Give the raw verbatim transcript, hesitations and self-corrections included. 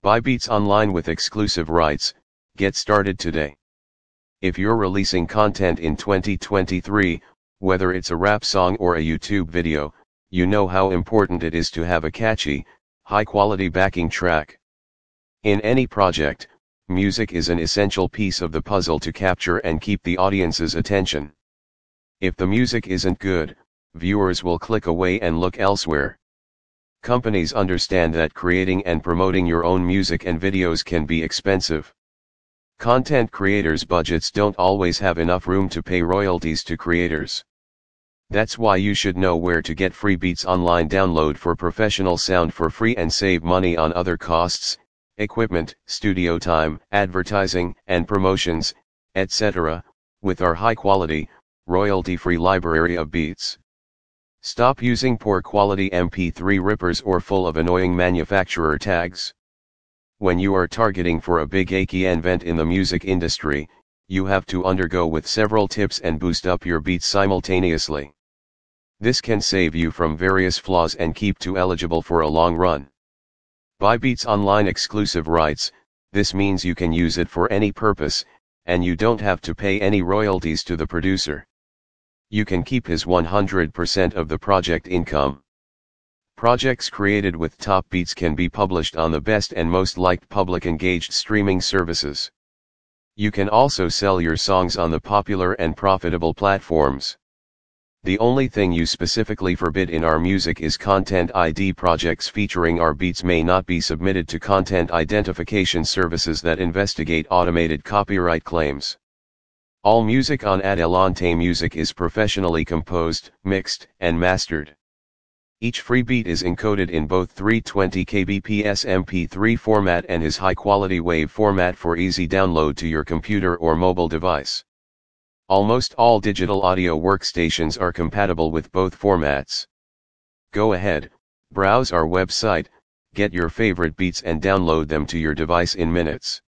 Buy beats online with exclusive rights. Get started today. If you're releasing content in twenty twenty-three, whether it's a rap song or a YouTube video, you know how important it is to have a catchy, high-quality backing track. In any project, music is an essential piece of the puzzle to capture and keep the audience's attention. If the music isn't good, viewers will click away and look elsewhere. Companies understand that creating and promoting your own music and videos can be expensive. Content creators' budgets don't always have enough room to pay royalties to creators. That's why you should know where to get free beats online. Download for professional sound for free and save money on other costs, equipment, studio time, advertising and promotions, et cetera, with our high-quality, royalty-free library of beats. Stop using poor-quality M P three rippers or full of annoying manufacturer tags. When you are targeting for a big achy event in the music industry, you have to undergo with several tips and boost up your beats simultaneously. This can save you from various flaws and keep you eligible for a long run. Buy beats online exclusive rights. This means you can use it for any purpose, and you don't have to pay any royalties to the producer. You can keep his one hundred percent of the project income. Projects created with top beats can be published on the best and most liked public engaged streaming services. You can also sell your songs on the popular and profitable platforms. The only thing you specifically forbid in our music is Content I D. Projects featuring our beats may not be submitted to content identification services that investigate automated copyright claims. All music on Adelante Music is professionally composed, mixed, and mastered. Each free beat is encoded in both three hundred twenty kilobits M P three format and is high-quality WAV format for easy download to your computer or mobile device. Almost all digital audio workstations are compatible with both formats. Go ahead, browse our website, get your favorite beats and download them to your device in minutes.